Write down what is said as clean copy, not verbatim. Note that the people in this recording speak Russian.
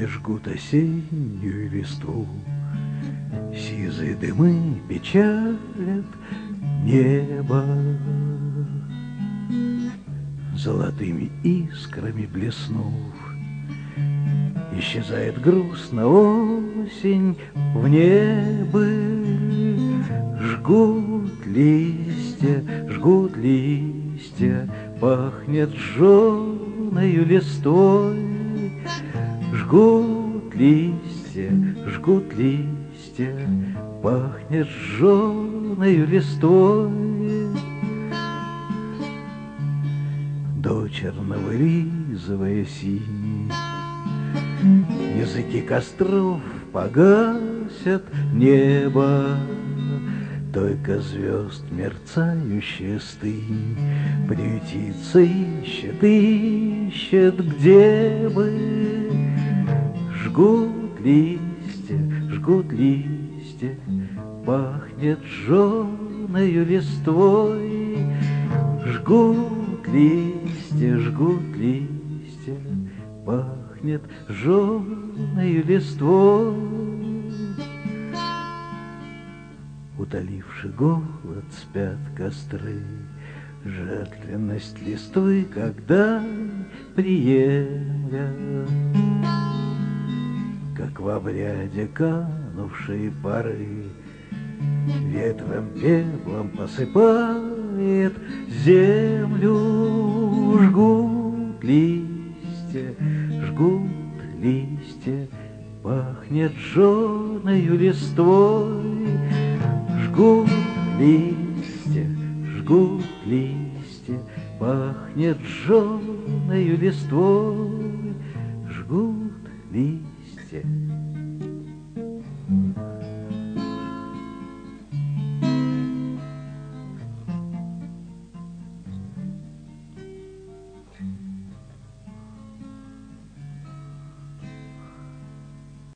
жгут осеннюю листву, сизые дымы печалят небо. Золотыми искрами блеснув, исчезает грустно осень в небо. Жгут листья, пахнет жжёною листвой. Жгут листья, пахнет жжёною листвой. Дочерно вылизывая синий, языки костров погасят небо. Только звезд мерцающая стынь приютиться ищет, где бы. Жгут листья, пахнет жжёною листвой. Жгут листья, пахнет жжёною листвой. Утоливши голод, спят костры, жертвенность листвы, когда приемля, как в обряде канувшие пары, ветром пеплом посыпает землю. Жгут листья, пахнет жжёною листвой. Жгут листья, пахнет жжёною листвой. Жгут листья.